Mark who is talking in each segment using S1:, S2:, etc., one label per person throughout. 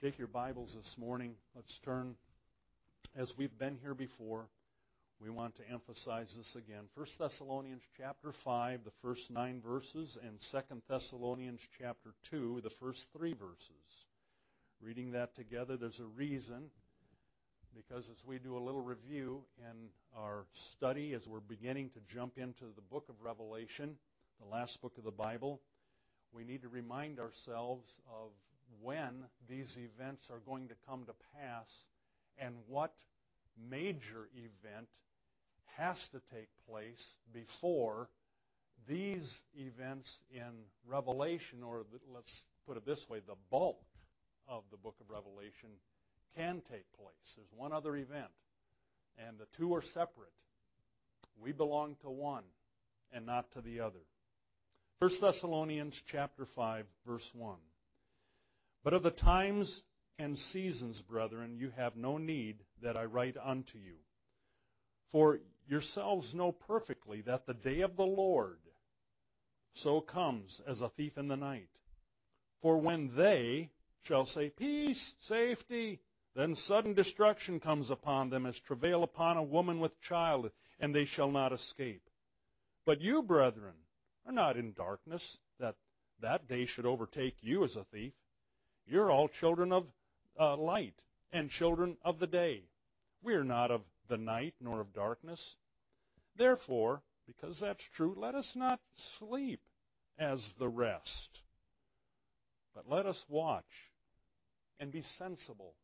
S1: Take your Bibles this morning. Let's turn, as we've been here before, we want to emphasize this again. 1 Thessalonians chapter 5, the first 9 verses, and 2 Thessalonians chapter 2, the first 3 verses. Reading that together, there's a reason, because as we do a little review in our study, as we're beginning to jump into the book of Revelation, the last book of the Bible, we need to remind ourselves of when these events are going to come to pass and what major event has to take place before these events in Revelation, or let's put it this way, the bulk of the book of Revelation can take place. There's one other event, and the two are separate. We belong to one and not to the other. 1 Thessalonians chapter 5, verse 1. But of the times and seasons, brethren, you have no need that I write unto you. For yourselves know perfectly that the day of the Lord so comes as a thief in the night. For when they shall say, peace, safety, then sudden destruction comes upon them as travail upon a woman with child, and they shall not escape. But you, brethren, are not in darkness, that day should overtake you as a thief. You're all children of light and children of the day. We are not of the night nor of darkness. Therefore, because that's true, let us not sleep as the rest, but let us watch and be sensible.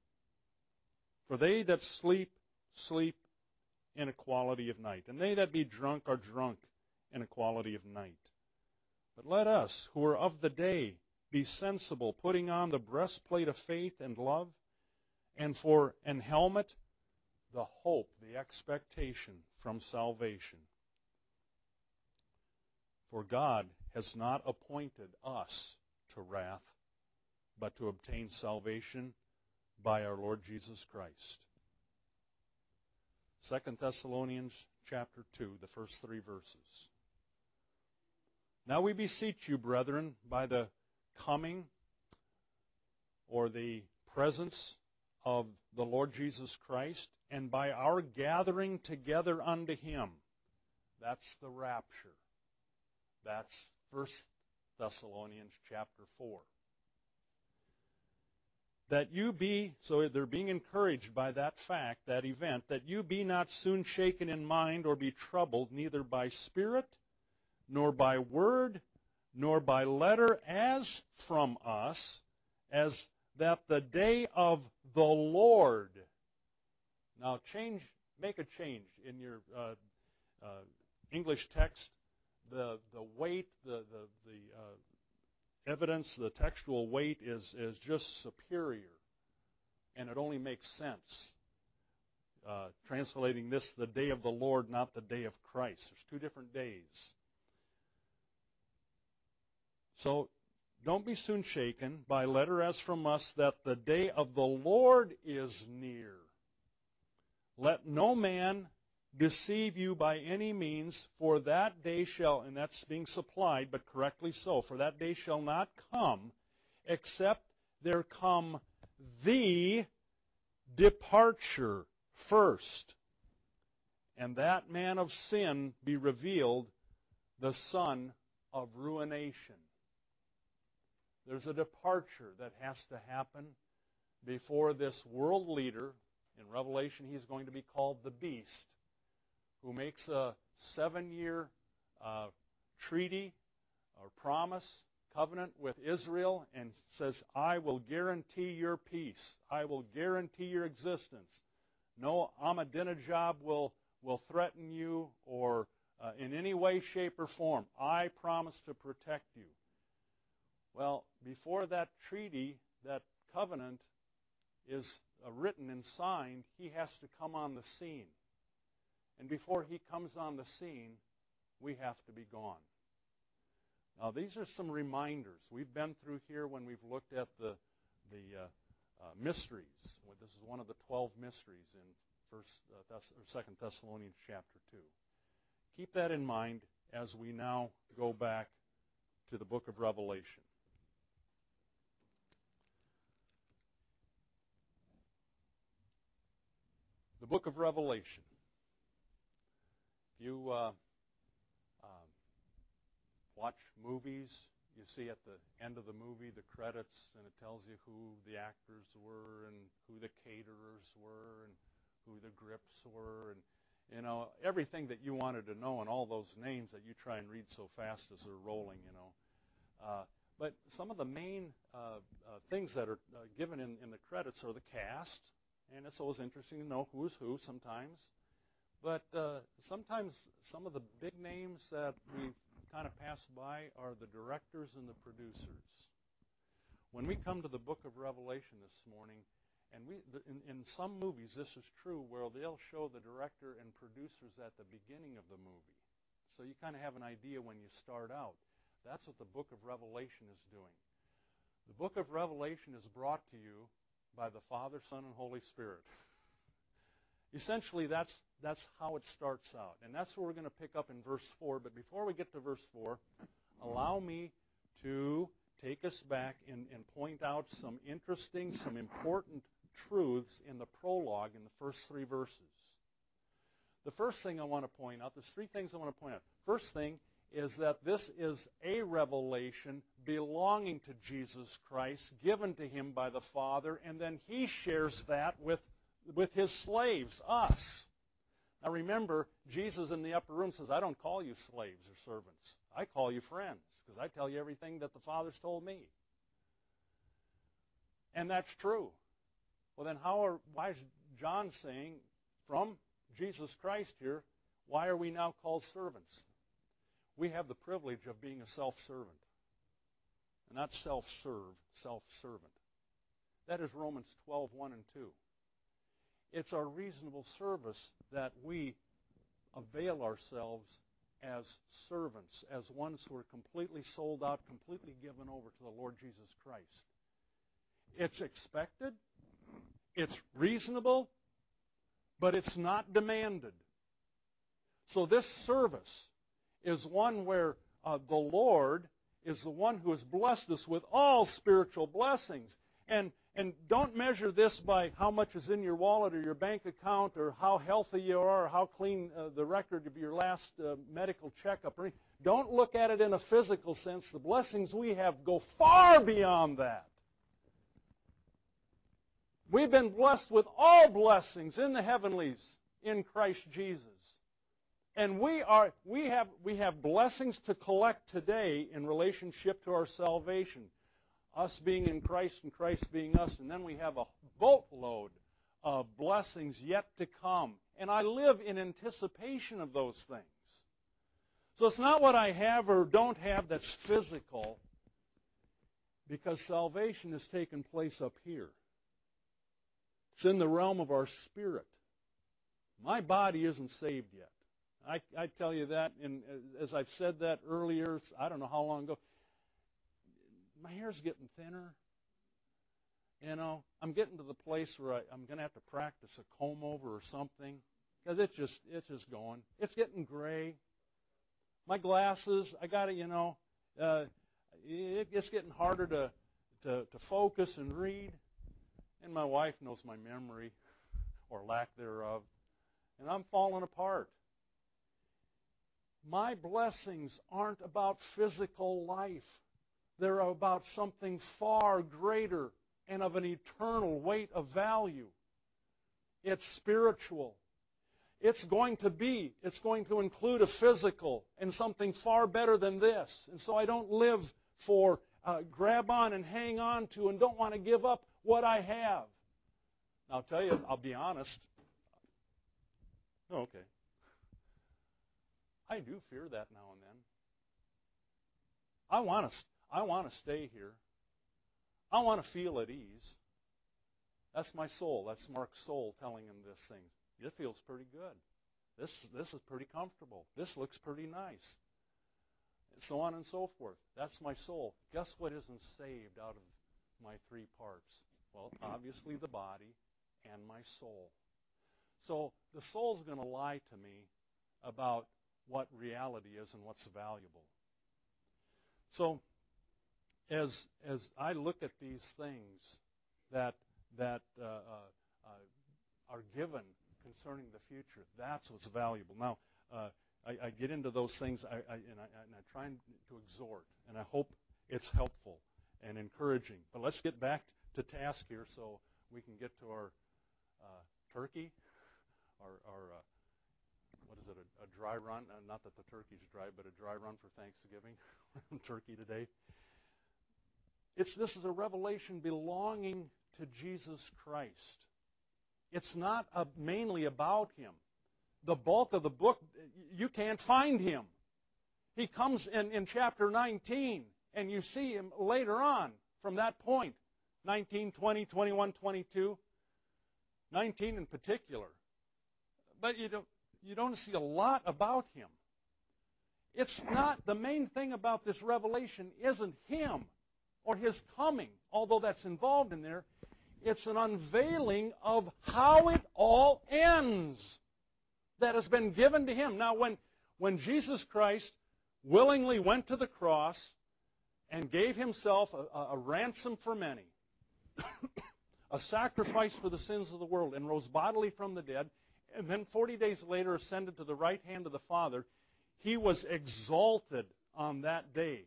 S1: For they that sleep, sleep in equality of night, and they that be drunk are drunk in equality of night. But let us, who are of the day, be sensible, putting on the breastplate of faith and love, and for an helmet, the hope, the expectation from salvation. For God has not appointed us to wrath, but to obtain salvation by our Lord Jesus Christ. 2 Thessalonians chapter 2, the first 3 verses. Now we beseech you, brethren, by the coming or the presence of the Lord Jesus Christ, and by our gathering together unto Him. That's the rapture. That's 1 Thessalonians chapter 4. That you be, so they're being encouraged by that fact, that event, that you be not soon shaken in mind or be troubled, neither by spirit, nor by word, nor by letter as from us, as that the day of the Lord. Now make a change in your English text. The weight, the evidence, the textual weight is just superior, and it only makes sense. Translating this, the day of the Lord, not the day of Christ. There's two different days. So, don't be soon shaken by letter as from us that the day of the Lord is near. Let no man deceive you by any means, for that day shall, and that's being supplied, but correctly so, for that day shall not come, except there come the departure first, and that man of sin be revealed, the son of ruination. There's a departure that has to happen before this world leader. In Revelation, he's going to be called the Beast, who makes a 7-year treaty or promise, covenant with Israel, and says, I will guarantee your peace. I will guarantee your existence. No Ahmadinejad will threaten you or in any way, shape, or form. I promise to protect you. Well, before that treaty, that covenant is written and signed, he has to come on the scene. And before he comes on the scene, we have to be gone. Now, these are some reminders. We've been through here when we've looked at the mysteries. This is one of the 12 mysteries in 2 Thessalonians chapter 2. Keep that in mind as we now go back to the book of Revelation. book of Revelation. If you watch movies, you see at the end of the movie the credits, and it tells you who the actors were and who the caterers were and who the grips were, and everything that you wanted to know, and all those names that you try and read so fast as they're rolling. But some of the main things that are given in the credits are the cast, and it's always interesting to know who's who sometimes. But sometimes some of the big names that we kind of pass by are the directors and the producers. When we come to the book of Revelation this morning, and in some movies this is true, where they'll show the director and producers at the beginning of the movie. So you kind of have an idea when you start out. That's what the book of Revelation is doing. The book of Revelation is brought to you by the Father, Son, and Holy Spirit. Essentially, that's how it starts out. And that's what we're going to pick up in verse 4. But before we get to verse 4, allow me to take us back and point out some interesting, some important truths in the prologue in the first 3 verses. The first thing I want to point out, there's 3 things I want to point out. First thing is that this is a revelation belonging to Jesus Christ, given to him by the Father, and then he shares that with his slaves, us. Now remember, Jesus in the upper room says, I don't call you slaves or servants. I call you friends, because I tell you everything that the Father's told me. And that's true. Well then why is John saying, from Jesus Christ here, why are we now called servants? We have the privilege of being a self-servant. And not self-serve, self-servant. That is Romans 12:1 and 2. It's our reasonable service that we avail ourselves as servants, as ones who are completely sold out, completely given over to the Lord Jesus Christ. It's expected, it's reasonable, but it's not demanded. So this service is one where the Lord is the one who has blessed us with all spiritual blessings. And don't measure this by how much is in your wallet or your bank account or how healthy you are or how clean the record of your last medical checkup. Don't look at it in a physical sense. The blessings we have go far beyond that. We've been blessed with all blessings in the heavenlies in Christ Jesus. And we have blessings to collect today in relationship to our salvation. Us being in Christ and Christ being us. And then we have a boatload of blessings yet to come. And I live in anticipation of those things. So it's not what I have or don't have that's physical, because salvation has taken place up here. It's in the realm of our spirit. My body isn't saved yet. I tell you that, and as I've said that earlier, I don't know how long ago, my hair's getting thinner. I'm getting to the place where I'm going to have to practice a comb over or something, because it's just going. It's getting gray. My glasses, I got to, it's getting harder to focus and read. And my wife knows my memory, or lack thereof, and I'm falling apart. My blessings aren't about physical life. They're about something far greater and of an eternal weight of value. It's spiritual. It's going to include a physical and something far better than this. And so I don't live for grab on and hang on to and don't want to give up what I have. Now, I'll tell you, I'll be honest. Okay. I do fear that now and then. I want to stay here. I want to feel at ease. That's my soul. That's Mark's soul telling him this thing. It feels pretty good. This is pretty comfortable. This looks pretty nice. And so on and so forth. That's my soul. Guess what isn't saved out of my 3 parts? Well, obviously the body and my soul. So the soul's going to lie to me about what reality is and what's valuable. So as I look at these things that are given concerning the future. That's what's valuable. Now, I get into those things, and I try to exhort, and I hope it's helpful and encouraging. But let's get back to task here so we can get to our turkey, our what is it, a dry run? Not that the turkey's dry, but a dry run for Thanksgiving. Turkey today. This is a revelation belonging to Jesus Christ. It's not mainly about Him. The bulk of the book, you can't find Him. He comes in chapter 19, and you see Him later on from that point. 19, 20, 21, 22. 19 in particular. But you don't see a lot about Him. It's not, the main thing about this revelation isn't Him or His coming, although that's involved in there. It's an unveiling of how it all ends that has been given to Him. Now, when Jesus Christ willingly went to the cross and gave Himself a ransom for many, a sacrifice for the sins of the world, and rose bodily from the dead, and then 40 days later ascended to the right hand of the Father, He was exalted on that day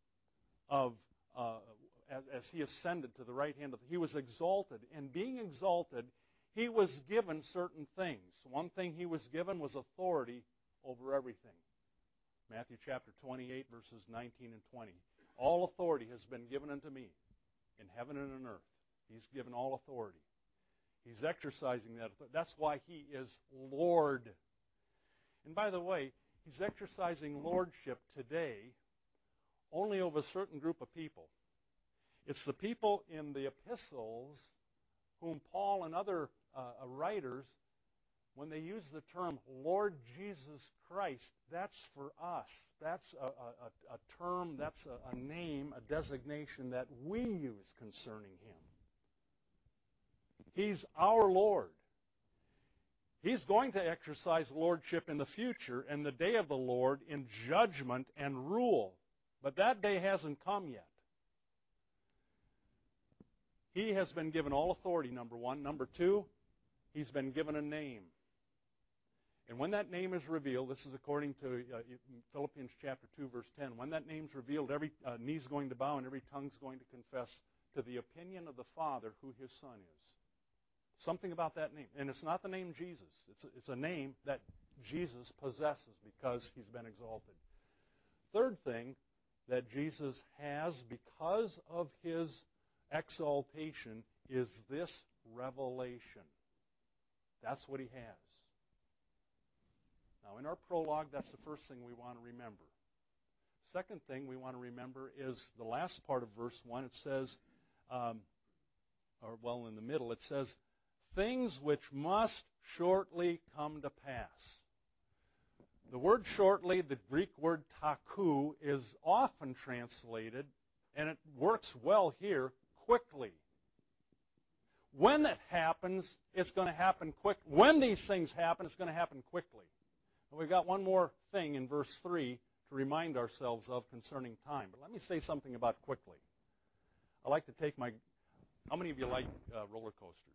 S1: as He ascended to the right hand of the He was exalted. And being exalted, He was given certain things. One thing He was given was authority over everything. Matthew chapter 28, verses 19 and 20. All authority has been given unto me in heaven and on earth. He's given all authority. He's exercising that authority. That's why He is Lord. And by the way, He's exercising lordship today only over a certain group of people. It's the people in the epistles whom Paul and other writers, when they use the term Lord Jesus Christ, that's for us. That's a term, that's a name, a designation that we use concerning Him. He's our Lord. He's going to exercise lordship in the future and the day of the Lord in judgment and rule. But that day hasn't come yet. He has been given all authority, number one. Number two, He's been given a name. And when that name is revealed, this is according to Philippians chapter 2, verse 10, when that name's revealed, every knee's going to bow and every tongue's going to confess to the opinion of the Father who His Son is. Something about that name. And it's not the name Jesus. It's a name that Jesus possesses because He's been exalted. Third thing that Jesus has because of His exaltation is this revelation. That's what He has. Now, in our prologue, that's the first thing we want to remember. Second thing we want to remember is the last part of verse 1. It says, in the middle, it says, things which must shortly come to pass. The word shortly, the Greek word taku, is often translated, and it works well here, quickly. When it happens, it's going to happen quick. When these things happen, it's going to happen quickly. And we've got one more thing in verse 3 to remind ourselves of concerning time. But let me say something about quickly. I like to take how many of you like roller coasters?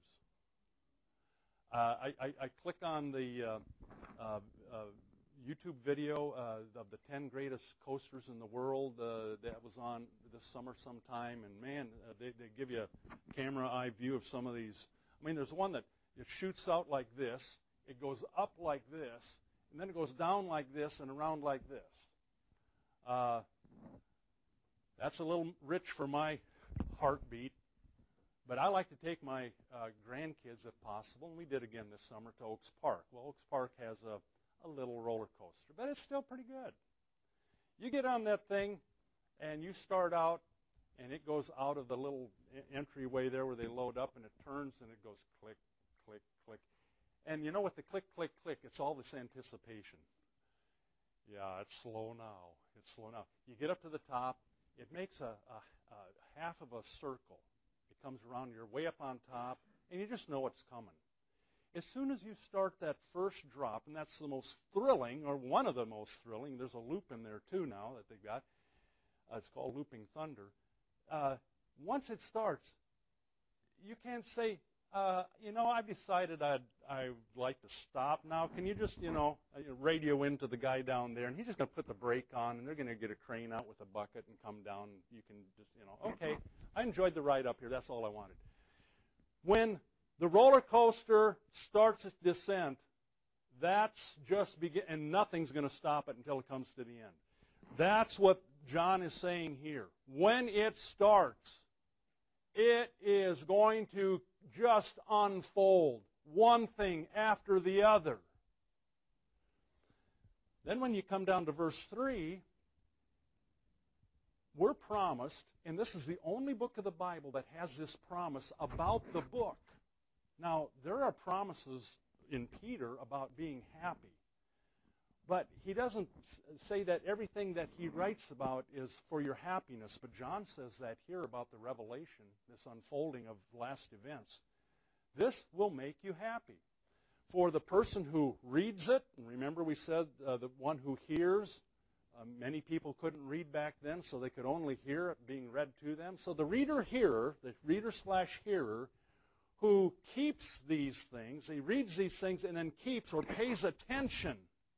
S1: I click on the YouTube video of the 10 greatest coasters in the world that was on this summer sometime, and man, they give you a camera eye view of some of these. I mean, there's one that it shoots out like this, it goes up like this, and then it goes down like this and around like this. That's a little rich for my heartbeat. But I like to take my grandkids, if possible, and we did again this summer, to Oaks Park. Well, Oaks Park has a little roller coaster, but it's still pretty good. You get on that thing, and you start out, and it goes out of the little entryway there where they load up, and it turns, and it goes click, click, click. And you know what the click, click, click, it's all this anticipation. Yeah, it's slow now. It's slow now. You get up to the top. It makes a half of a circle. It comes around, you're way up on top, and you just know what's coming. As soon as you start that first drop, and that's the most thrilling, or one of the most thrilling, there's a loop in there too now that they've got. It's called Looping Thunder. Once it starts, you can't say, I've decided I'd like to stop now. Can you just, radio into the guy down there, and he's just going to put the brake on, and they're going to get a crane out with a bucket and come down. You can just, okay. I enjoyed the ride up here. That's all I wanted. When the roller coaster starts its descent, that's just begin, and nothing's going to stop it until it comes to the end. That's what John is saying here. When it starts, it is going to just unfold, one thing after the other. Then when you come down to verse 3, we're promised, and this is the only book of the Bible that has this promise about the book. Now, there are promises in Peter about being happy. But he doesn't say that everything that he writes about is for your happiness. But John says that here about the revelation, this unfolding of last events. This will make you happy. For the person who reads it, and remember we said the one who hears, many people couldn't read back then, so they could only hear it being read to them. So the reader-hearer, the reader/hearer, who keeps these things, he reads these things and then keeps or pays attention.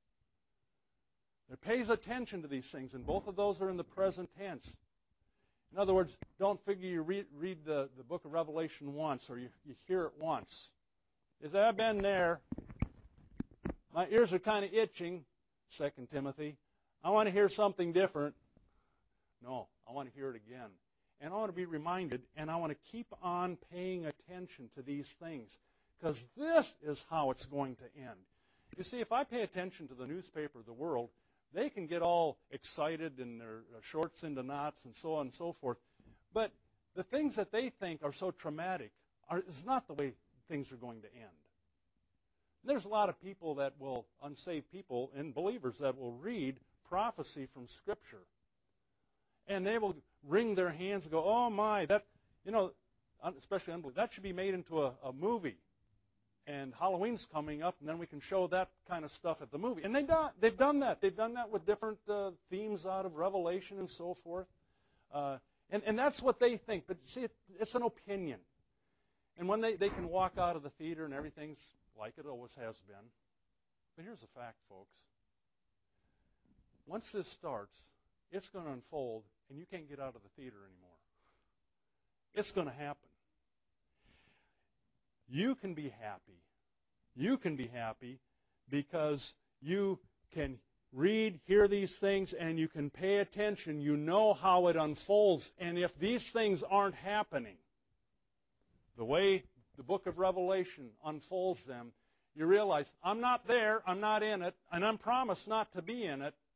S1: It pays attention to these things, and both of those are in the present tense. In other words, don't figure you read the book of Revelation once or you hear it once. Is that I've been there. My ears are kind of itching, 2 Timothy. I want to hear something different. No, I want to hear it again. And I want to be reminded, and I want to keep on paying attention to these things, because this is how it's going to end. You see, if I pay attention to the newspaper of the world, they can get all excited and their shorts into knots and so on and so forth. But the things that they think are so traumatic is not the way things are going to end. There's a lot of people that will, unsaved people and believers that will read prophecy from Scripture. And they will wring their hands and go, oh my, that, especially unbelievers, that should be made into a movie. And Halloween's coming up, and then we can show that kind of stuff at the movie. And they've done that. They've done that with different themes out of Revelation and so forth. And that's what they think. But see, it's an opinion. And when they can walk out of the theater and everything's like it always has been. But here's the fact, folks. Once this starts, it's going to unfold, and you can't get out of the theater anymore. It's going to happen. You can be happy. You can be happy because you can read, hear these things, and you can pay attention. You know how it unfolds. And if these things aren't happening, the way the book of Revelation unfolds them, you realize, I'm not there, I'm not in it, and I'm promised not to be in it.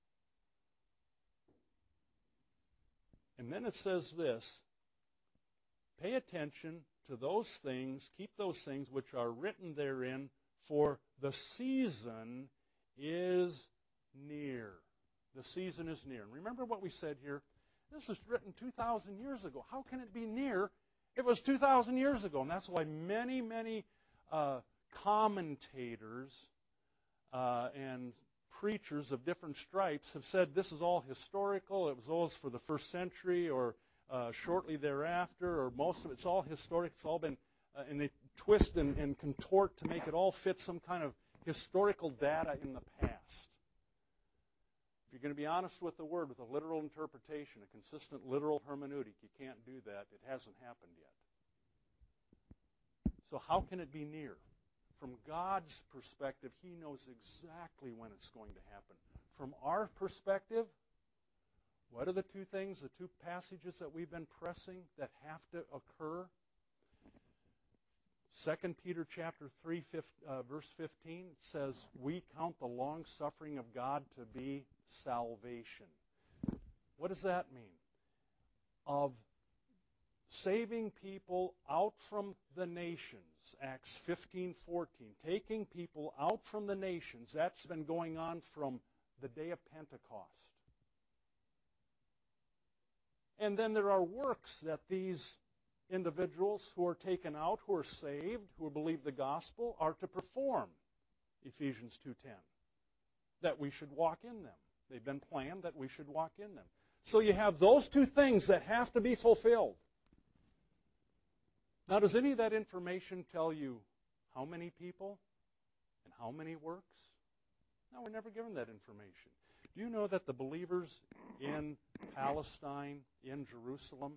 S1: And then it says this, pay attention to those things, keep those things which are written therein, for the season is near. The season is near. And remember what we said here? This was written 2,000 years ago. How can it be near? It was 2,000 years ago. And that's why many, many commentators and preachers of different stripes have said this is all historical. It was always for the first century or shortly thereafter, or most of it's all historic. It's all been, and they twist and contort to make it all fit some kind of historical data in the past. If you're going to be honest with the Word, with a literal interpretation, a consistent literal hermeneutic, you can't do that. It hasn't happened yet. So how can it be near? From God's perspective, He knows exactly when it's going to happen. From our perspective, what are the two things, the two passages that we've been pressing that have to occur? 2 Peter chapter 3, verse 15 says, we count the long-suffering of God to be salvation. What does that mean? Of saving people out from the nations, Acts 15:14, taking people out from the nations. That's been going on from the day of Pentecost. And then there are works that these individuals who are taken out, who are saved, who believe the gospel, are to perform, Ephesians 2:10, that we should walk in them. They've been planned that we should walk in them. So you have those two things that have to be fulfilled. Now, does any of that information tell you how many people and how many works? No, we're never given that information. Do you know that the believers in Palestine, in Jerusalem,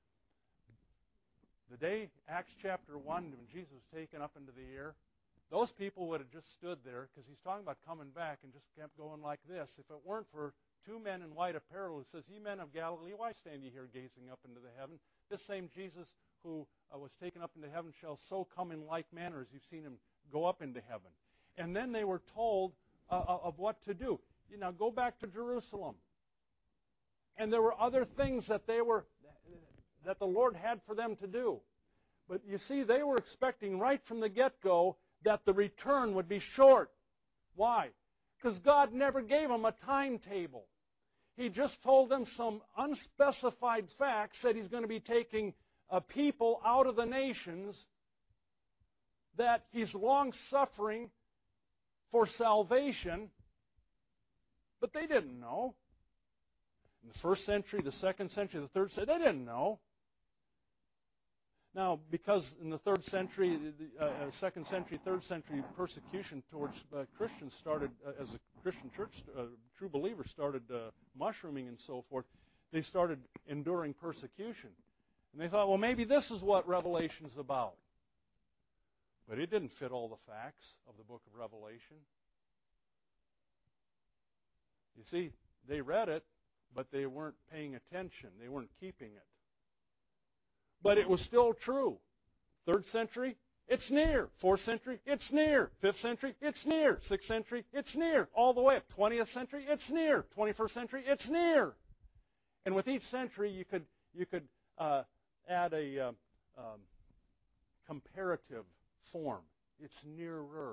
S1: the day, Acts chapter 1, when Jesus was taken up into the air, those people would have just stood there, because he's talking about coming back, and just kept going like this. If it weren't for two men in white apparel who says, "Ye men of Galilee, why stand ye here gazing up into the heaven? This same Jesus who was taken up into heaven shall so come in like manner as you've seen him go up into heaven." And then they were told of what to do. Now go back to Jerusalem. And there were other things that the Lord had for them to do. But you see, they were expecting right from the get-go that the return would be short. Why? Because God never gave them a timetable. He just told them some unspecified facts that He's going to be taking people out of the nations, that He's long-suffering for salvation, but they didn't know. In the first century, the second century, the third century, they didn't know. Now, because in the third century, second century, third century, persecution towards Christians started, as a Christian church, true believers started mushrooming and so forth, they started enduring persecution. And they thought, well, maybe this is what Revelation's about. But it didn't fit all the facts of the book of Revelation. You see, they read it, but they weren't paying attention. They weren't keeping it. But it was still true. Third century, it's near. Fourth century, it's near. Fifth century, it's near. Sixth century, it's near. All the way up. 20th century, it's near. 21st century, it's near. And with each century, you could add a comparative form. It's nearer.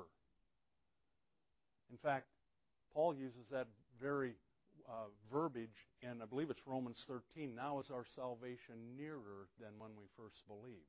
S1: In fact, Paul uses that very verbiage, and I believe it's Romans 13. Now is our salvation nearer than when we first believed.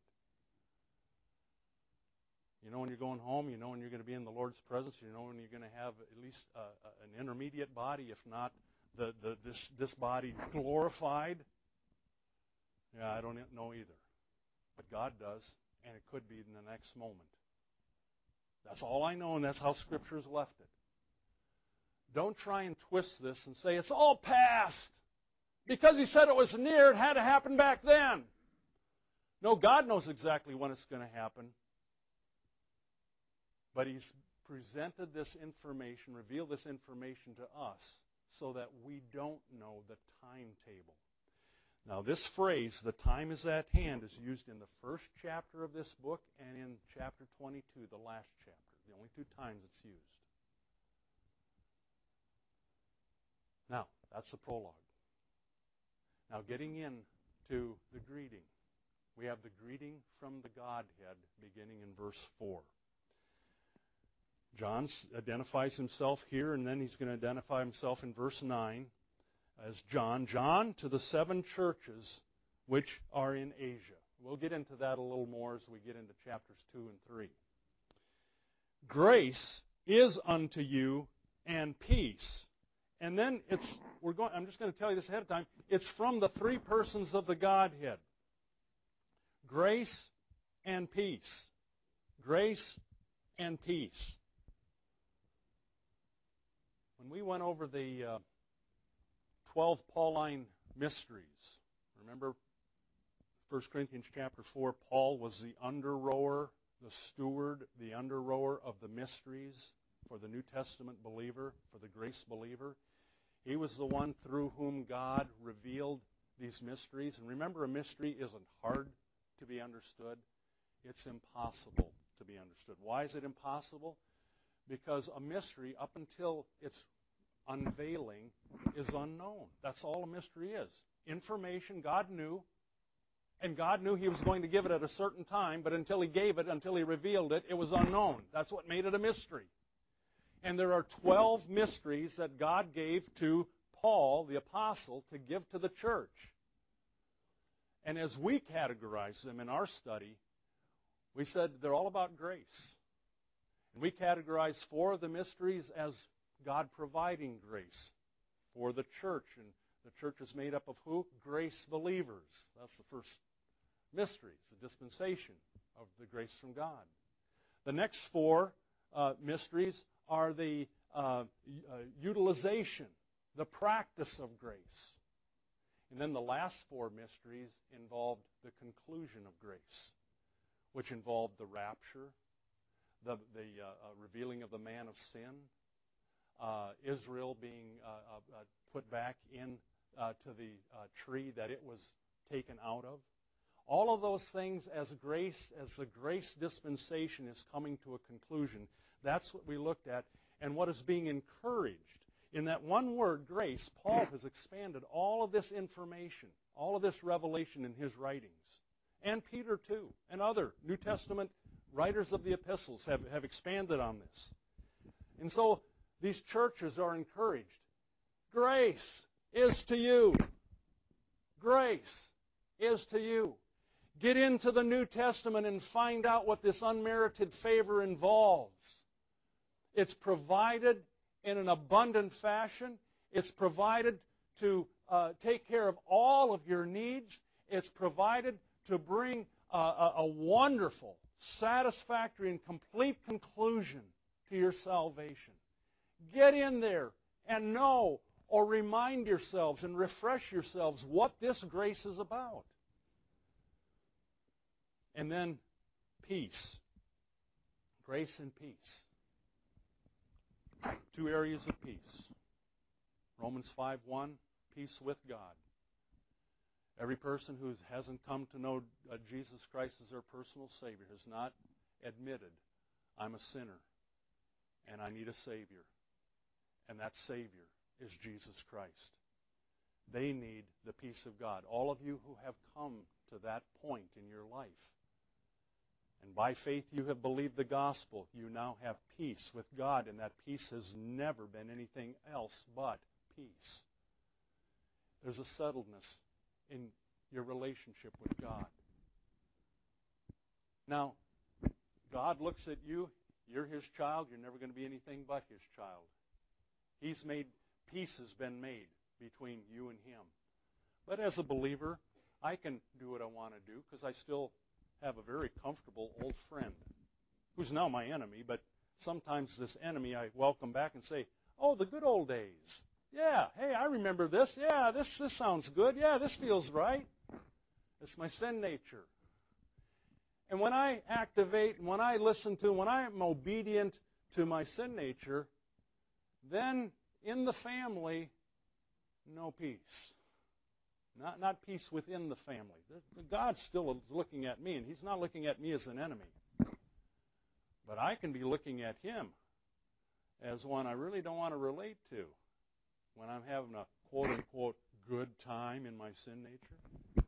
S1: You know when you're going home, you know when you're going to be in the Lord's presence, you know when you're going to have at least an intermediate body, if not this body glorified. Yeah, I don't know either. But God does, and it could be in the next moment. That's all I know, and that's how Scripture's left it. Don't try and twist this and say, it's all past. Because He said it was near, it had to happen back then. No, God knows exactly when it's going to happen. But He's presented this information, revealed this information to us, so that we don't know the timetable. Now, this phrase, "the time is at hand," is used in the first chapter of this book and in chapter 22, the last chapter. The only two times it's used. Now, that's the prologue. Now, getting into the greeting. We have the greeting from the Godhead beginning in verse 4. John identifies himself here, and then he's going to identify himself in verse 9 as John. John, to the 7 churches which are in Asia. We'll get into that a little more as we get into chapters 2 and 3. Grace is unto you and peace. And then I'm just going to tell you this ahead of time. It's from the 3 persons of the Godhead. Grace and peace. Grace and peace. When we went over the 12 Pauline mysteries, remember 1 Corinthians chapter 4, Paul was the under-rower, the steward, the under-rower of the mysteries for the New Testament believer, for the grace believer. He was the one through whom God revealed these mysteries. And remember, a mystery isn't hard to be understood. It's impossible to be understood. Why is it impossible? Because a mystery, up until its unveiling, is unknown. That's all a mystery is. Information God knew, and God knew He was going to give it at a certain time, but until He gave it, until He revealed it, it was unknown. That's what made it a mystery. And there are 12 mysteries that God gave to Paul, the apostle, to give to the church. And as we categorize them in our study, we said they're all about grace. And we categorize 4 of the mysteries as God providing grace for the church. And the church is made up of who? Grace believers. That's the first mystery. It's a dispensation. of the grace from God. The next four mysteries are the utilization, the practice of grace. And then the last four mysteries involved the conclusion of grace, which involved the rapture, the revealing of the man of sin, Israel being put back in to the tree that it was taken out of. All of those things as the grace dispensation is coming to a conclusion, that's what we looked at. And what is being encouraged in that one word, grace, Paul has expanded all of this information, all of this revelation in his writings. And Peter too, and other New Testament writers of the epistles have expanded on this. And so these churches are encouraged. Grace is to you. Grace is to you. Get into the New Testament and find out what this unmerited favor involves. It's provided in an abundant fashion. It's provided to take care of all of your needs. It's provided to bring a wonderful, satisfactory, and complete conclusion to your salvation. Get in there and know or remind yourselves and refresh yourselves what this grace is about. And then peace. Grace and peace. Two areas of peace. Romans 5:1, peace with God. Every person who hasn't come to know Jesus Christ as their personal Savior has not admitted, I'm a sinner and I need a Savior. And that Savior is Jesus Christ. They need the peace of God. All of you who have come to that point in your life, and by faith you have believed the gospel, you now have peace with God, and that peace has never been anything else but peace. There's a settledness in your relationship with God. Now, God looks at you, you're His child, you're never going to be anything but His child. He's made, peace has been made between you and Him. But as a believer, I can do what I want to do because I still have a very comfortable old friend who's now my enemy, but sometimes this enemy I welcome back and say, oh, the good old days. Yeah, hey, I remember this. Yeah, this sounds good. Yeah, this feels right. It's my sin nature. And when I activate, when I listen to, when I am obedient to my sin nature, then in the family, no peace. Not peace within the family. God's still looking at me, and He's not looking at me as an enemy. But I can be looking at Him as one I really don't want to relate to when I'm having a quote-unquote good time in my sin nature.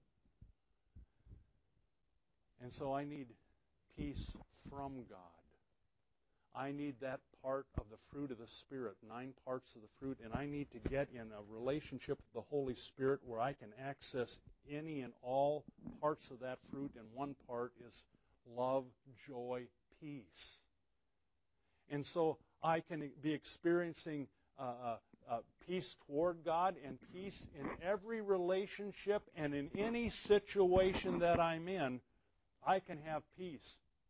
S1: And so I need peace from God. I need that part of the fruit of the Spirit, 9 parts of the fruit, and I need to get in a relationship with the Holy Spirit where I can access any and all parts of that fruit, and one part is love, joy, peace. And so I can be experiencing peace toward God and peace in every relationship and in any situation that I'm in, I can have peace.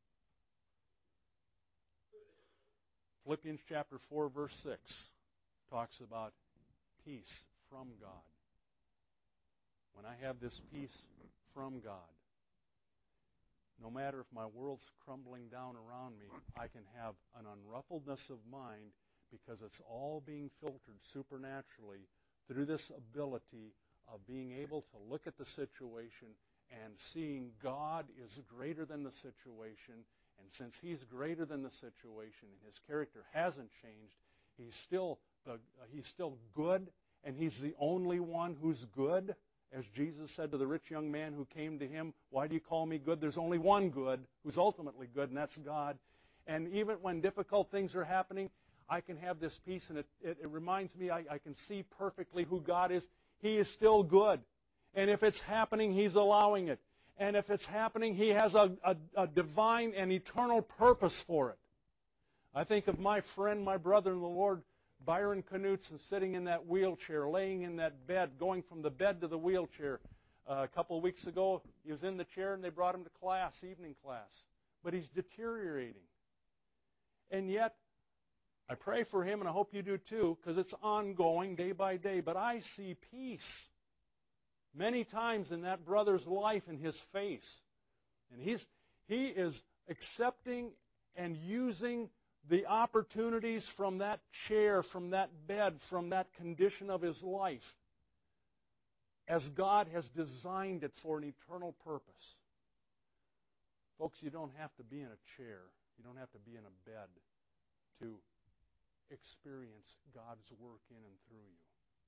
S1: Philippians chapter 4, verse 6 talks about peace from God. When I have this peace from God, no matter if my world's crumbling down around me, I can have an unruffledness of mind because it's all being filtered supernaturally through this ability of being able to look at the situation and seeing God is greater than the situation. And since He's greater than the situation and His character hasn't changed, He's still good, and He's the only one who's good. As Jesus said to the rich young man who came to Him, why do you call me good? There's only one good who's ultimately good, and that's God. And even when difficult things are happening, I can have this peace, and it reminds me I can see perfectly who God is. He is still good. And if it's happening, He's allowing it. And if it's happening, He has a divine and eternal purpose for it. I think of my friend, my brother in the Lord, Byron Knutson, sitting in that wheelchair, laying in that bed, going from the bed to the wheelchair. A couple of weeks ago, he was in the chair, and they brought him to class, evening class. but he's deteriorating. And yet, I pray for him, and I hope you do too, because it's ongoing day by day. But I see peace many times in that brother's life, in his face. And he is accepting and using the opportunities from that chair, from that bed, from that condition of his life, as God has designed it for an eternal purpose. Folks, you don't have to be in a chair. You don't have to be in a bed to experience God's work in and through you.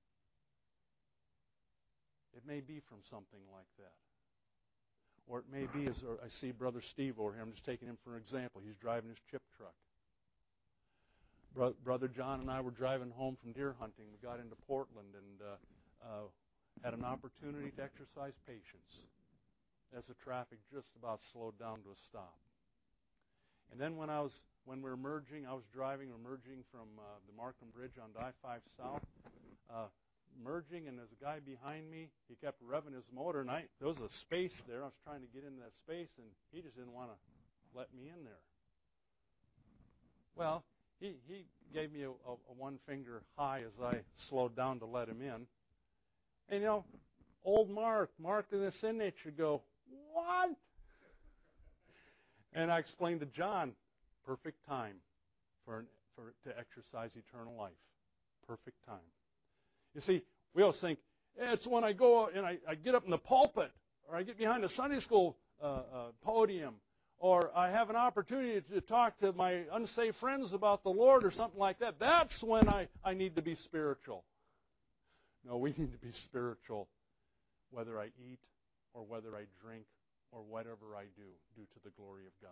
S1: It may be from something like that. Or it may be, as I see Brother Steve over here, I'm just taking him for an example. He's driving his chip truck. Brother John and I were driving home from deer hunting. We got into Portland and had an opportunity to exercise patience as the traffic just about slowed down to a stop. And then when we were merging, I was driving, emerging from the Markham Bridge on I-5 South, merging, and there's a guy behind me. He kept revving his motor, and there was a space there. I was trying to get into that space, and he just didn't want to let me in there. Well, he gave me a one-finger high as I slowed down to let him in. And, old Mark in the Sin Nature go, "What?" And I explained to John, perfect time to exercise eternal life. Perfect time. You see, we always think, it's when I go and I get up in the pulpit, or I get behind the Sunday school podium, or I have an opportunity to talk to my unsaved friends about the Lord or something like that. That's when I need to be spiritual. No, we need to be spiritual whether I eat or whether I drink or whatever I do, due to the glory of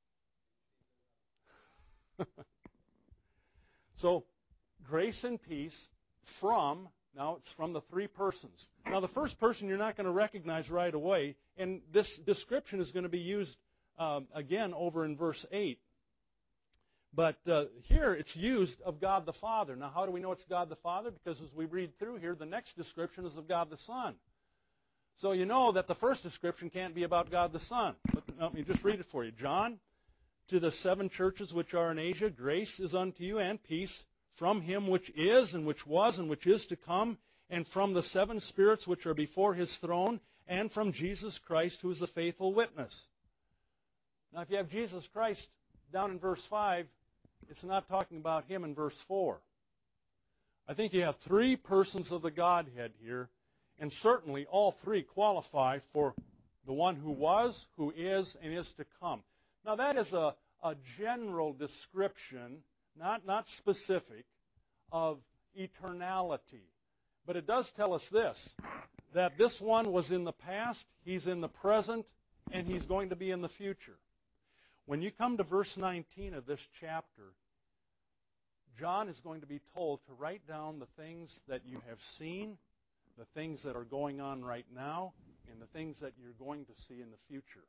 S1: God. So, grace and peace now it's from the three persons. Now the first person you're not going to recognize right away, and this description is going to be used again over in verse 8. But here it's used of God the Father. Now how do we know it's God the Father? Because as we read through here, the next description is of God the Son. So you know that the first description can't be about God the Son. Let me just read it for you. John, to the 7 churches which are in Asia, grace is unto you and peace from Him which is, and which was, and which is to come, and from the 7 spirits which are before His throne, and from Jesus Christ, who is the faithful witness. Now, if you have Jesus Christ down in verse 5, it's not talking about Him in verse 4. I think you have 3 persons of the Godhead here, and certainly all 3 qualify for the one who was, who is, and is to come. Now, that is a general description, not specific, of eternality. But it does tell us this, that this one was in the past, He's in the present, and He's going to be in the future. When you come to verse 19 of this chapter, John is going to be told to write down the things that you have seen, the things that are going on right now, and the things that you're going to see in the future.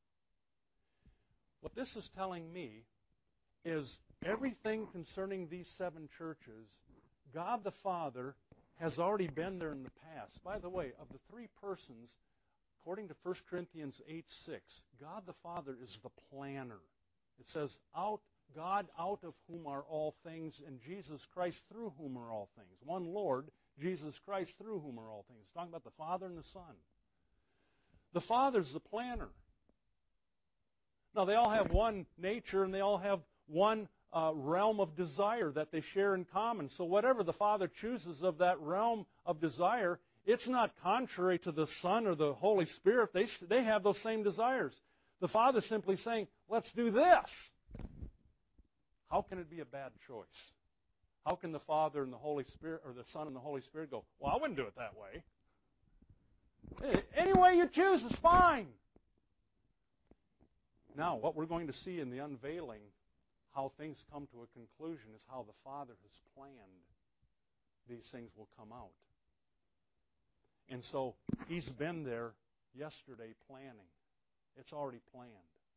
S1: What this is telling me is everything concerning these 7 churches, God the Father has already been there in the past. By the way, of the 3 persons, according to 1 Corinthians 8:6, God the Father is the planner. It says, God out of whom are all things, and Jesus Christ through whom are all things. One Lord, Jesus Christ through whom are all things. It's talking about the Father and the Son. The Father's the planner. Now, they all have one nature, and they all have one realm of desire that they share in common. So whatever the Father chooses of that realm of desire, it's not contrary to the Son or the Holy Spirit. They have those same desires. The Father's simply saying, let's do this. How can it be a bad choice? How can the Father and the Holy Spirit, or the Son and the Holy Spirit go, well, I wouldn't do it that way. Any way you choose is fine. Now, what we're going to see in the unveiling, how things come to a conclusion, is how the Father has planned these things will come out. And so He's been there yesterday planning. It's already planned.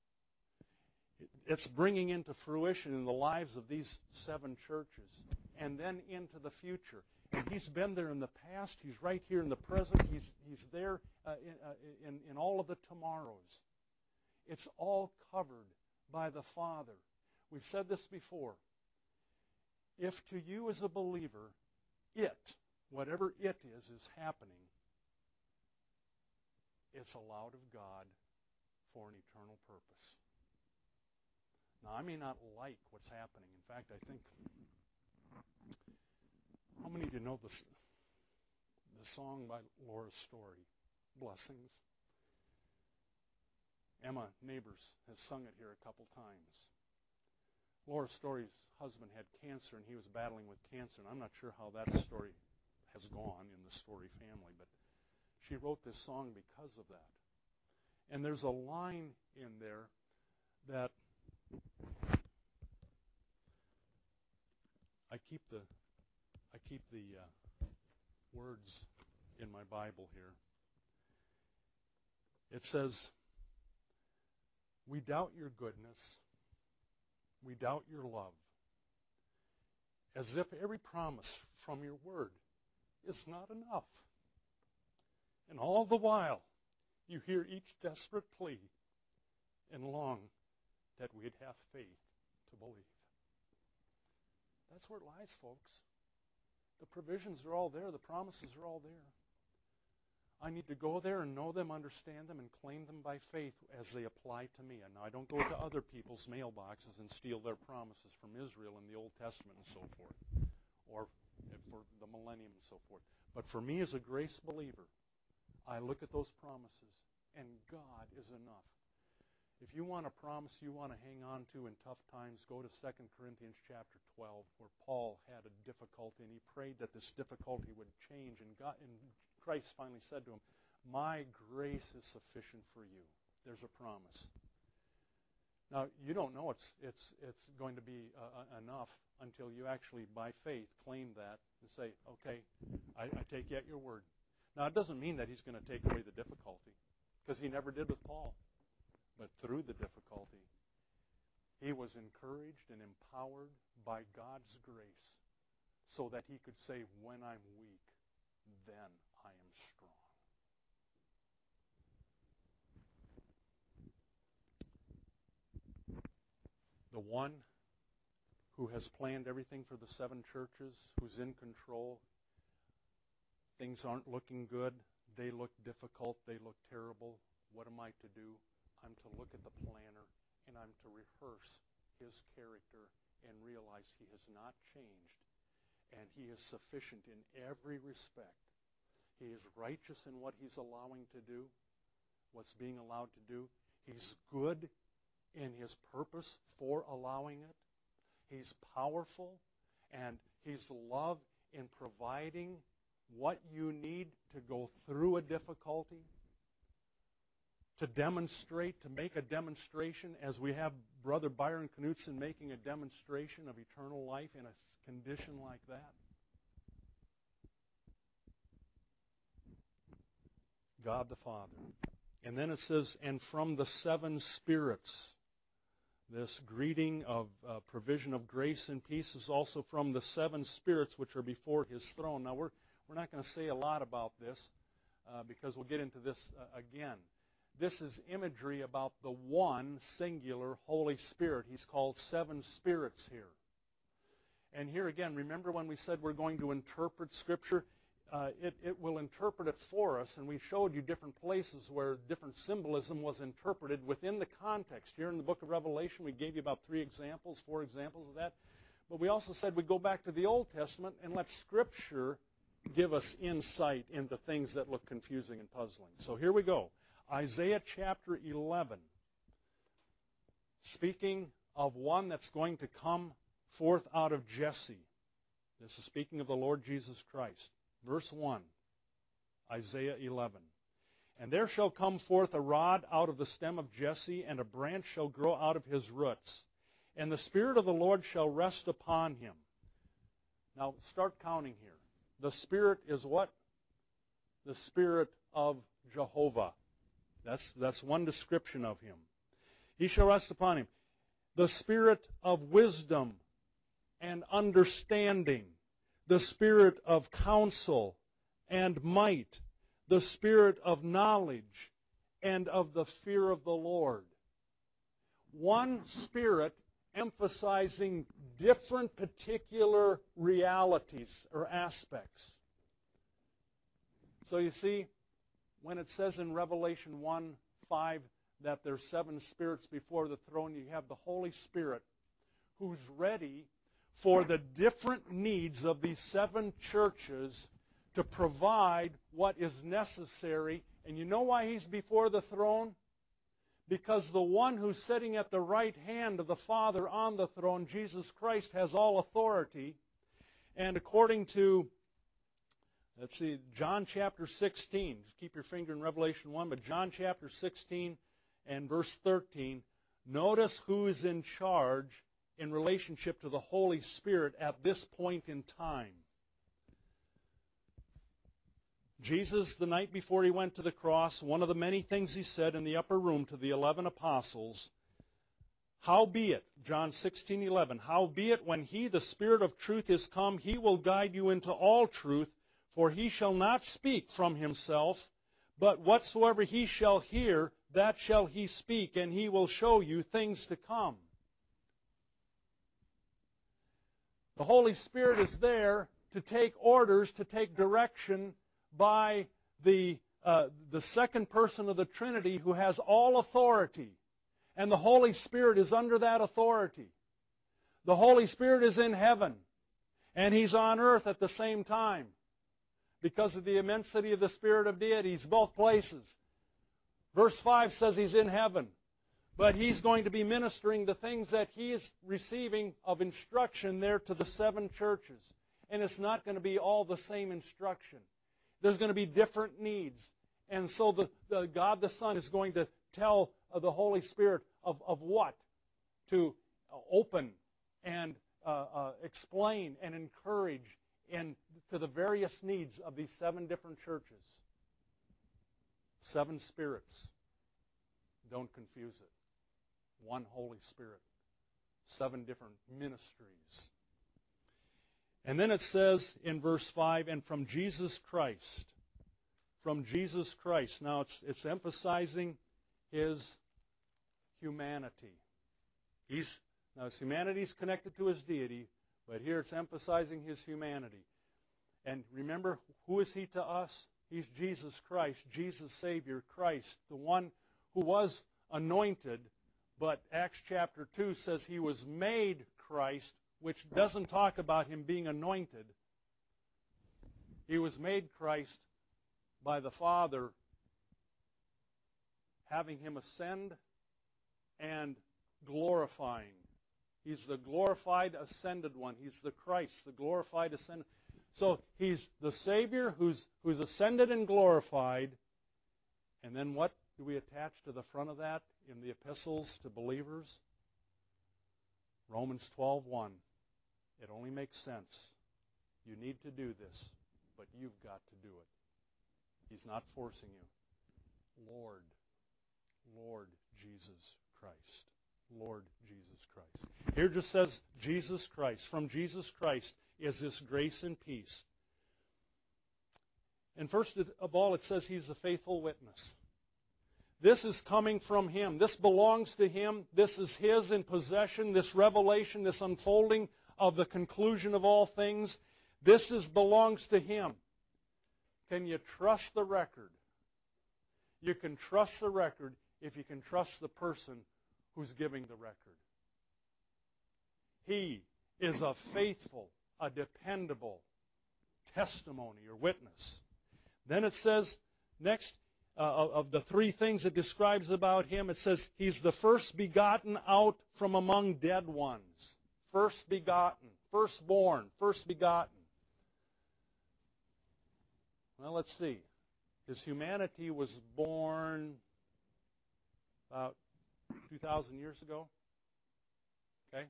S1: It's bringing into fruition in the lives of these 7 churches, and then into the future. And He's been there in the past. He's right here in the present. He's there in all of the tomorrows. It's all covered by the Father. We've said this before. If to you as a believer, whatever it is happening, it's allowed of God for an eternal purpose. Now, I may not like what's happening. In fact, I think, how many of you know the song by Laura Story, Blessings? Emma Neighbors has sung it here a couple times. Laura Story's husband had cancer, and he was battling with cancer. And I'm not sure how that story has gone in the Story family, but she wrote this song because of that. And there's a line in there that I keep the words in my Bible here. It says, "We doubt your goodness. We doubt your love, as if every promise from your word is not enough. And all the while, you hear each desperate plea and long that we'd have faith to believe." That's where it lies, folks. The provisions are all there. The promises are all there. I need to go there and know them, understand them, and claim them by faith as they apply to me. And now I don't go to other people's mailboxes and steal their promises from Israel in the Old Testament and so forth, or for the millennium and so forth. But for me as a grace believer, I look at those promises, and God is enough. If you want a promise you want to hang on to in tough times, go to 2 Corinthians chapter 12, where Paul had a difficulty, and he prayed that this difficulty would change. And Christ finally said to him, "My grace is sufficient for you." There's a promise. Now, you don't know it's going to be enough until you actually, by faith, claim that and say, "Okay, I take you at your word." Now, it doesn't mean that He's going to take away the difficulty, because He never did with Paul. But through the difficulty, he was encouraged and empowered by God's grace so that he could say, "When I'm weak, then I am strong." The one who has planned everything for the 7 churches, who's in control, things aren't looking good. They look difficult. They look terrible. What am I to do? I'm to look at the planner, and I'm to rehearse His character and realize He has not changed, and He is sufficient in every respect. He is righteous in what He's allowing to do, what's being allowed to do. He's good in His purpose for allowing it. He's powerful, and He's love in providing what you need to go through a difficulty, to demonstrate, to make a demonstration, as we have Brother Byron Knutson making a demonstration of eternal life in a condition like that. God the Father. And then it says, "And from the 7 spirits." This greeting of provision of grace and peace is also from the 7 spirits which are before His throne. Now, we're not going to say a lot about this because we'll get into this again. This is imagery about the one singular Holy Spirit. He's called 7 spirits here. And here again, remember when we said we're going to interpret Scripture? It will interpret it for us, and we showed you different places where different symbolism was interpreted within the context. Here in the book of Revelation, we gave you about 4 examples of that. But we also said we'd go back to the Old Testament and let Scripture give us insight into things that look confusing and puzzling. So here we go. Isaiah chapter 11, speaking of one that's going to come forth out of Jesse. This is speaking of the Lord Jesus Christ. Verse 1, Isaiah 11. "And there shall come forth a rod out of the stem of Jesse, and a branch shall grow out of his roots. And the Spirit of the Lord shall rest upon him." Now, start counting here. The Spirit is what? The Spirit of Jehovah. That's one description of Him. "He shall rest upon him the Spirit of wisdom and understanding, the Spirit of counsel and might, the Spirit of knowledge and of the fear of the Lord." one Spirit emphasizing different particular realities or aspects. So you see, when it says in Revelation 1:5 that there's 7 spirits before the throne, you have the Holy Spirit who's ready for the different needs of these 7 churches to provide what is necessary. And you know why He's before the throne? Because the one who's sitting at the right hand of the Father on the throne, Jesus Christ, has all authority. And according to, John chapter 16, just keep your finger in Revelation 1, but John chapter 16 and verse 13, notice who is in charge in relationship to the Holy Spirit at this point in time. Jesus, the night before He went to the cross, one of the many things He said in the upper room to the 11 apostles, howbeit, John 16:11, howbeit when He, the Spirit of truth, is come, He will guide you into all truth, for He shall not speak from Himself, but whatsoever He shall hear, that shall He speak, and He will show you things to come. The Holy Spirit is there to take orders, to take direction by the second person of the Trinity who has all authority. And the Holy Spirit is under that authority. The Holy Spirit is in heaven, and He's on earth at the same time. Because of the immensity of the Spirit of deity, He's both places. Verse 5 says He's in heaven, but He's going to be ministering the things that He is receiving of instruction there to the 7 churches. And it's not going to be all the same instruction. There's going to be different needs. And so the God the Son is going to tell the Holy Spirit of what to open and explain and encourage to the various needs of these 7 different churches. 7 spirits. Don't confuse it. One Holy Spirit. 7 different ministries. And then it says in verse 5, and from Jesus Christ. From Jesus Christ. Now it's emphasizing His humanity. His humanity is connected to His deity, but here it's emphasizing His humanity. And remember, who is He to us? He's Jesus Christ, Jesus Savior, Christ, the one who was anointed, but Acts chapter 2 says He was made Christ, which doesn't talk about Him being anointed. He was made Christ by the Father, having Him ascend and glorifying. He's the glorified ascended one. He's the Christ, the glorified ascended. So He's the Savior who's ascended and glorified. And then what do we attach to the front of that in the epistles to believers? Romans 12:1. It only makes sense. You need to do this, but you've got to do it. He's not forcing you. Lord, Lord Jesus Christ. Lord Jesus Christ. Here it just says Jesus Christ. From Jesus Christ is this grace and peace. And first of all, it says He's a faithful witness. This is coming from Him. This belongs to Him. This is His in possession, this revelation, this unfolding of the conclusion of all things. This belongs to Him. Can you trust the record? You can trust the record if you can trust the person who's giving the record. He is a faithful, a dependable testimony or witness. Then it says, next, of the 3 things it describes about Him, it says He's the first begotten out from among dead ones. First begotten, firstborn, first begotten. Well, let's see. His humanity was born about 2,000 years ago. Okay?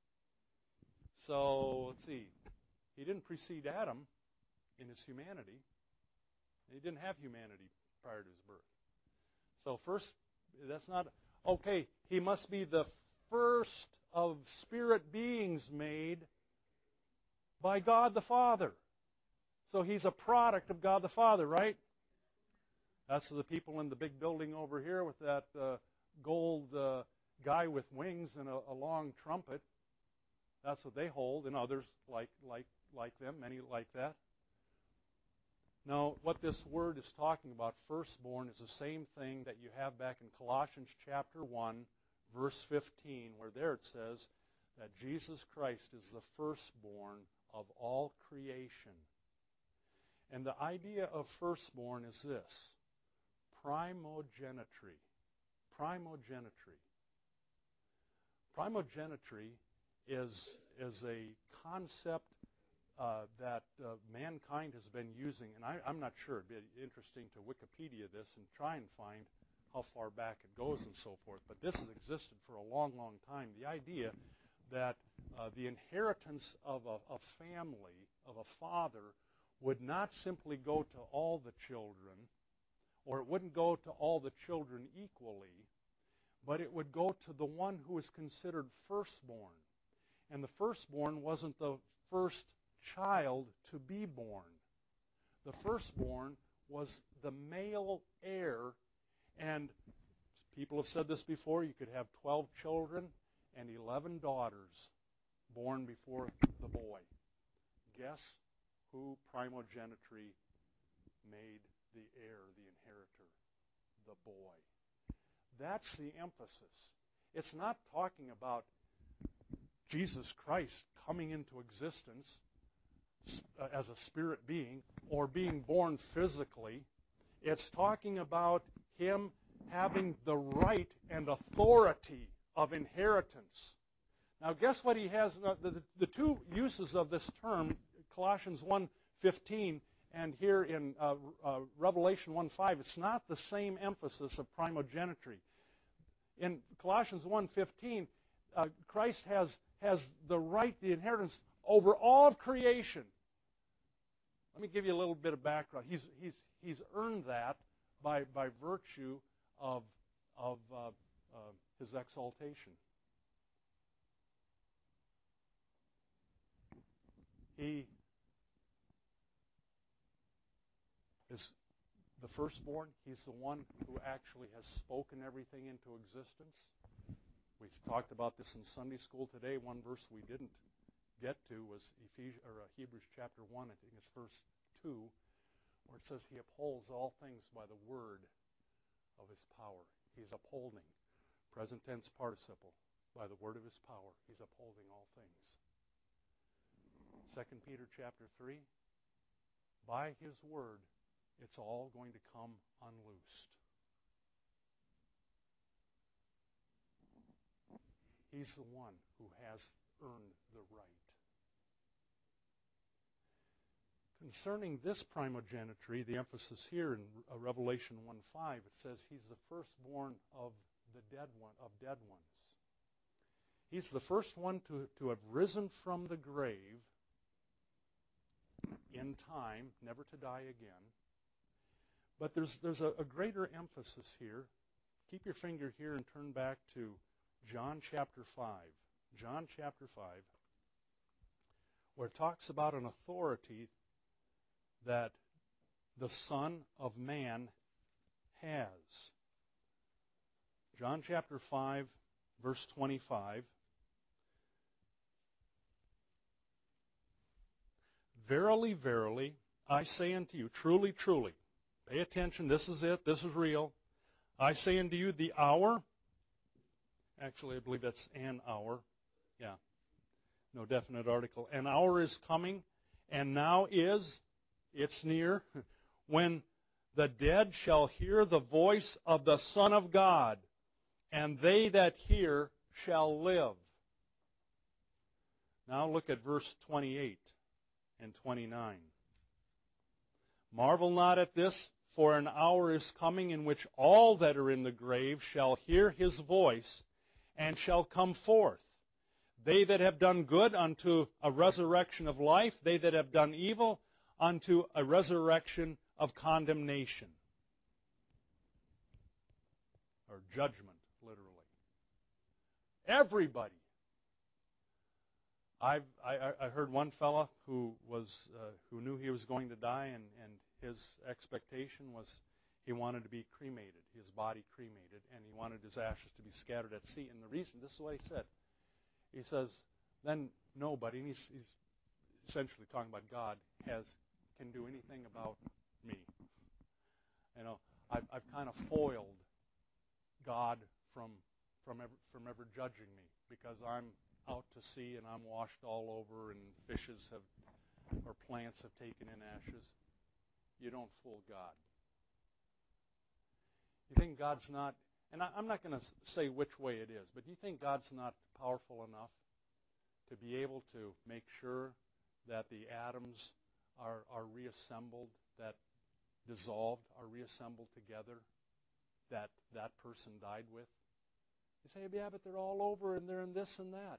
S1: So, let's see. He didn't precede Adam in his humanity. He didn't have humanity prior to his birth. So first, that's not... Okay, He must be the first of spirit beings made by God the Father. So He's a product of God the Father, right? That's the people in the big building over here with that gold guy with wings and a long trumpet. That's what they hold, and others like them, many like that. Now, what this word is talking about, firstborn, is the same thing that you have back in Colossians chapter 1, verse 15, where there it says that Jesus Christ is the firstborn of all creation. And the idea of firstborn is this: primogeniture. Primogeniture. Primogeniture is a concept that mankind has been using, and I'm not sure. It'd be interesting to Wikipedia this and try and find how far back it goes and so forth. But this has existed for a long, long time. The idea that the inheritance of a family, of a father, would not simply go to all the children, or it wouldn't go to all the children equally, but it would go to the one who is considered firstborn. And the firstborn wasn't the first child to be born. The firstborn was the male heir, and people have said this before, you could have 12 children and 11 daughters born before the boy. Guess who primogeniture made the heir, the inheritor? The boy. That's the emphasis. It's not talking about Jesus Christ coming into existence as a spirit being or being born physically. It's talking about Him having the right and authority of inheritance. Now, guess what He has? The two uses of this term, Colossians 1:15 and here in Revelation 1:5, it's not the same emphasis of primogeniture. In Colossians 1:15, Christ has the right, the inheritance over all of creation. Let me give you a little bit of background. He's earned that by virtue of His exaltation. He is the firstborn. He's the one who actually has spoken everything into existence. We talked about this in Sunday school today. One verse we didn't get to was Hebrews chapter 1, I think it's verse 2, where it says He upholds all things by the word of His power. He's upholding, present tense participle, by the word of His power. He's upholding all things. 2 Peter chapter 3, by His word, it's all going to come unloosed. He's the one who has earned the right. Concerning this primogeniture, the emphasis here in Revelation 1:5, it says He's the firstborn of the dead ones. He's the first one to have risen from the grave in time, never to die again. But there's a greater emphasis here. Keep your finger here and turn back to John chapter 5. John chapter 5, where it talks about an authority that the Son of Man has. John chapter 5, verse 25. Verily, verily, I say unto you, truly, truly, pay attention, this is it, this is real. I say unto you, the hour, actually I believe that's an hour, yeah, no definite article. An hour is coming, and now is, it's near, when the dead shall hear the voice of the Son of God, and they that hear shall live. Now look at verse 28 and 29. Marvel not at this, for an hour is coming in which all that are in the grave shall hear His voice, and shall come forth. They that have done good unto a resurrection of life, they that have done evil unto a resurrection of condemnation. Or judgment, literally. Everybody. I heard one fella who knew he was going to die, and his expectation was He wanted to be cremated, his body cremated, and he wanted his ashes to be scattered at sea. And the reason, this is what he said. He says, then nobody, and he's essentially talking about God, can do anything about me. You know, I've kind of foiled God from ever judging me because I'm out to sea and I'm washed all over and fishes or plants have taken in ashes. You don't fool God. You think God's not, and I'm not going to say which way it is, but do you think God's not powerful enough to be able to make sure that the atoms are reassembled, that dissolved, are reassembled together, that person died with? You say, yeah, but they're all over and they're in this and that.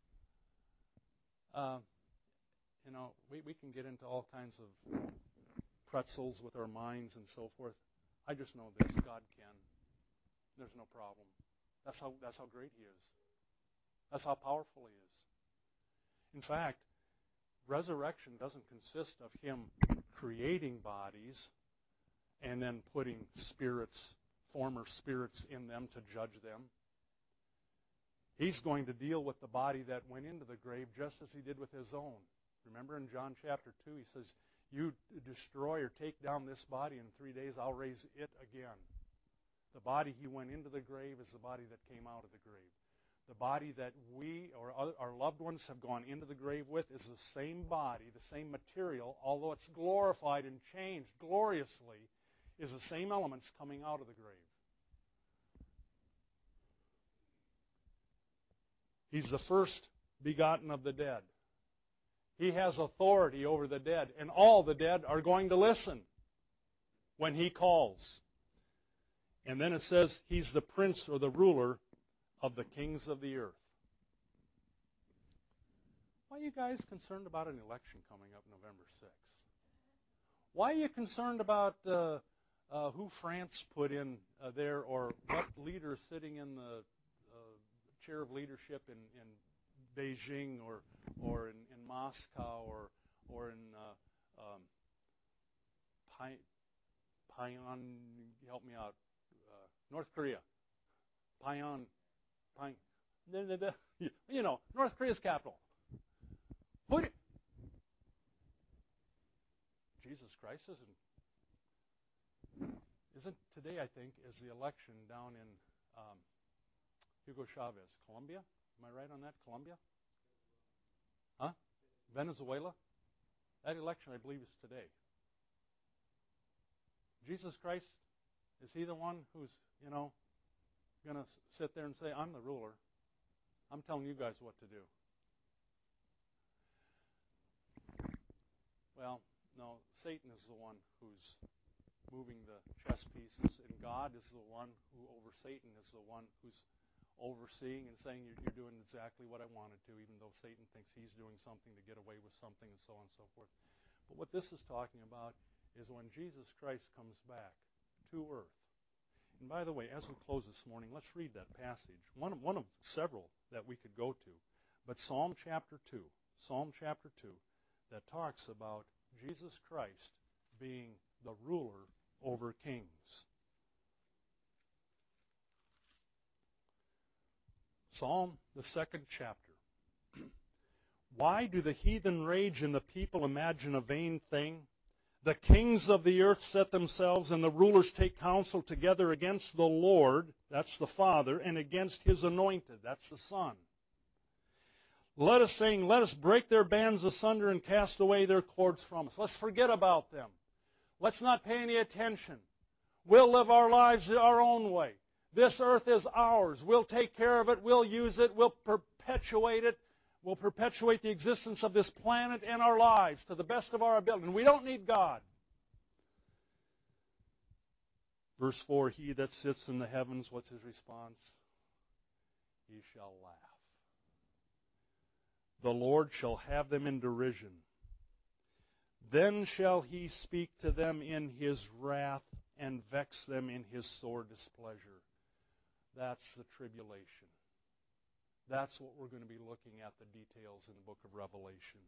S1: We can get into all kinds of pretzels with our minds and so forth. I just know this: God can. There's no problem. That's how great He is. That's how powerful He is. In fact, resurrection doesn't consist of Him creating bodies and then putting former spirits in them to judge them. He's going to deal with the body that went into the grave just as He did with His own. Remember in John chapter 2, He says, you destroy or take down this body, in 3 days I'll raise it again. The body He went into the grave is the body that came out of the grave. The body that we or our loved ones have gone into the grave with is the same body, the same material, although it's glorified and changed gloriously, is the same elements coming out of the grave. He's the first begotten of the dead. He has authority over the dead, and all the dead are going to listen when He calls. And then it says He's the prince or the ruler of the kings of the earth. Why are you guys concerned about an election coming up November 6th? Why are you concerned about who France put in there, or what leader is sitting in the chair of leadership in Beijing or in Moscow or in Pyongyang? Help me out. North Korea. Pyongyang. North Korea's capital. Jesus Christ isn't today, I think, is the election down in Hugo Chavez, Colombia? Am I right on that? Colombia? Huh? Venezuela? That election, I believe, is today. Jesus Christ, is He the one who's, going to sit there and say, I'm the ruler. I'm telling you guys what to do. Well, no, Satan is the one who's moving the chess pieces, and God is the one who, over Satan, is the one who's overseeing and saying, you're doing exactly what I wanted to, even though Satan thinks he's doing something to get away with something, and so on and so forth. But what this is talking about is when Jesus Christ comes back to earth. And by the way, as we close this morning, let's read that passage. One of several that we could go to. But Psalm chapter 2, that talks about Jesus Christ being the ruler over kings. Psalm, the 2nd chapter. Why do the heathen rage and the people imagine a vain thing? The kings of the earth set themselves, and the rulers take counsel together against the Lord, that's the Father, and against His anointed, that's the Son. Let us break their bands asunder and cast away their cords from us. Let's forget about them. Let's not pay any attention. We'll live our lives our own way. This earth is ours. We'll take care of it. We'll use it. We'll perpetuate it. We'll perpetuate the existence of this planet and our lives to the best of our ability. And we don't need God. Verse 4, He that sits in the heavens, what's His response? He shall laugh. The Lord shall have them in derision. Then shall He speak to them in His wrath and vex them in His sore displeasure. That's the tribulation. That's what we're going to be looking at, the details in the book of Revelation.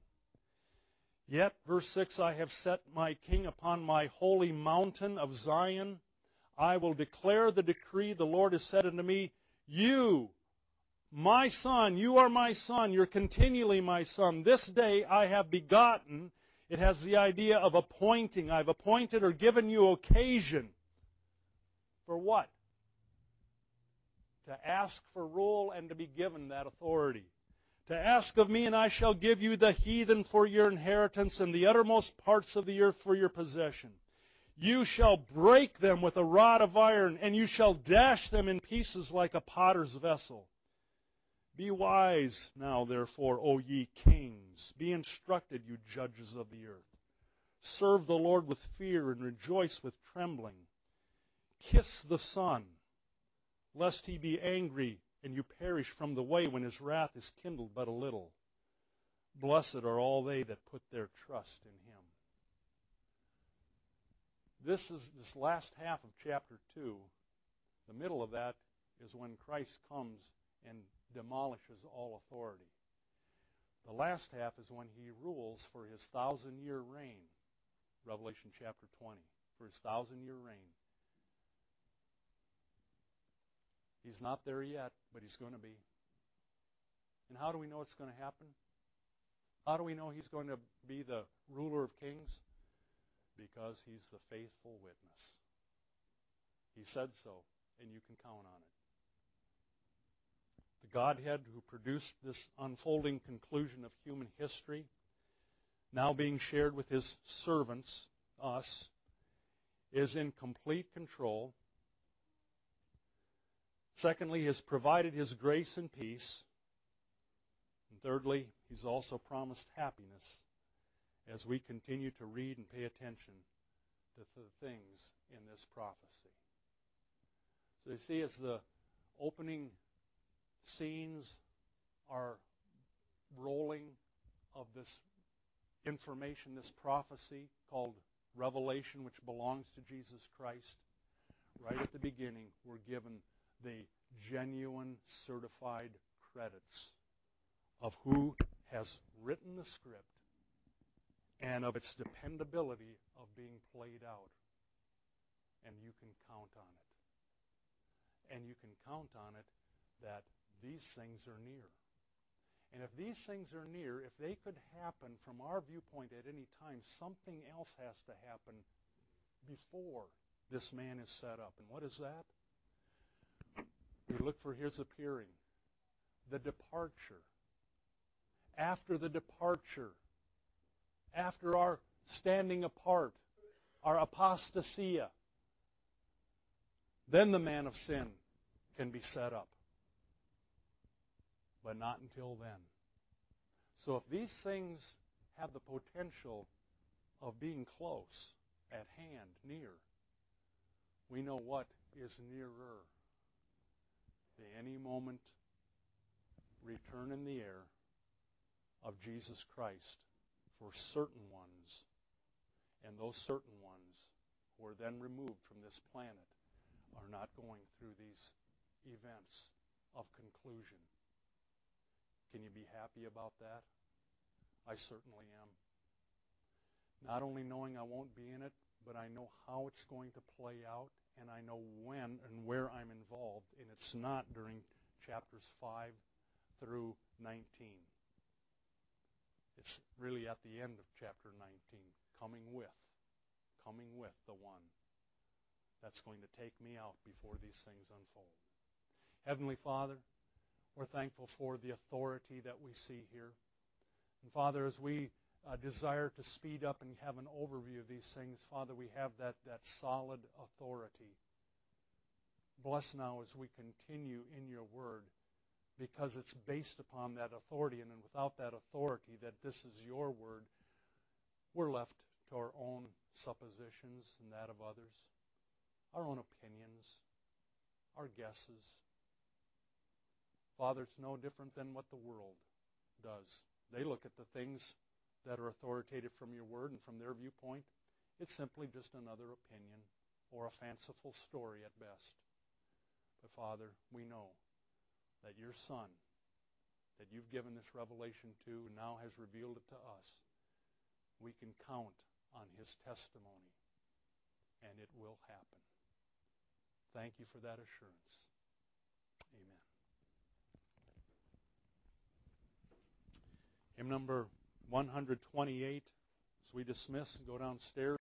S1: Yet, verse 6, I have set my king upon my holy mountain of Zion. I will declare the decree. The Lord has said unto me, You, my son, you are my son. You're continually my son. This day I have begotten. It has the idea of appointing. I've appointed or given you occasion. For what? To ask for rule and to be given that authority. To ask of me, and I shall give you the heathen for your inheritance, and the uttermost parts of the earth for your possession. You shall break them with a rod of iron, and you shall dash them in pieces like a potter's vessel. Be wise now, therefore, O ye kings. Be instructed, you judges of the earth. Serve the Lord with fear, and rejoice with trembling. Kiss the Son, lest He be angry, and you perish from the way when His wrath is kindled but a little. Blessed are all they that put their trust in Him. This last half of chapter 2, the middle of that is when Christ comes and demolishes all authority. The last half is when He rules for His 1,000-year reign. Revelation chapter 20, for His 1,000-year reign. He's not there yet, but He's going to be. And how do we know it's going to happen? How do we know He's going to be the ruler of kings? Because He's the faithful witness. He said so, and you can count on it. The Godhead who produced this unfolding conclusion of human history, now being shared with His servants, us, is in complete control. Secondly, He has provided His grace and peace. And thirdly, He's also promised happiness as we continue to read and pay attention to the things in this prophecy. So you see, as the opening scenes are rolling of this information, this prophecy called Revelation, which belongs to Jesus Christ, right at the beginning, we're given the genuine certified credits of who has written the script and of its dependability of being played out. And you can count on it. And you can count on it that these things are near. And if these things are near, if they could happen from our viewpoint at any time, something else has to happen before this man is set up. And what is that? We look for His appearing, the departure. After the departure, after our standing apart, our apostasia, then the man of sin can be set up. But not until then. So if these things have the potential of being close, at hand, near, we know what is nearer. The any moment return in the air of Jesus Christ for certain ones. And those certain ones who are then removed from this planet are not going through these events of conclusion. Can you be happy about that? I certainly am. Not only knowing I won't be in it, but I know how it's going to play out, and I know when and where I'm involved, and it's not during chapters 5 through 19. It's really at the end of chapter 19, coming with the one that's going to take me out before these things unfold. Heavenly Father, we're thankful for the authority that we see here. And Father, as we desire to speed up and have an overview of these things, Father, we have that solid authority. Bless now as we continue in your word, because it's based upon that authority, and without that authority, that this is your word, we're left to our own suppositions and that of others, our own opinions, our guesses. Father, it's no different than what the world does. They look at the things that are authoritative from your word, and from their viewpoint, it's simply just another opinion or a fanciful story at best. But Father, we know that your Son, that you've given this revelation to, now has revealed it to us. We can count on His testimony, and it will happen. Thank you for that assurance. Amen. Hymn number 128, as we dismiss and go downstairs.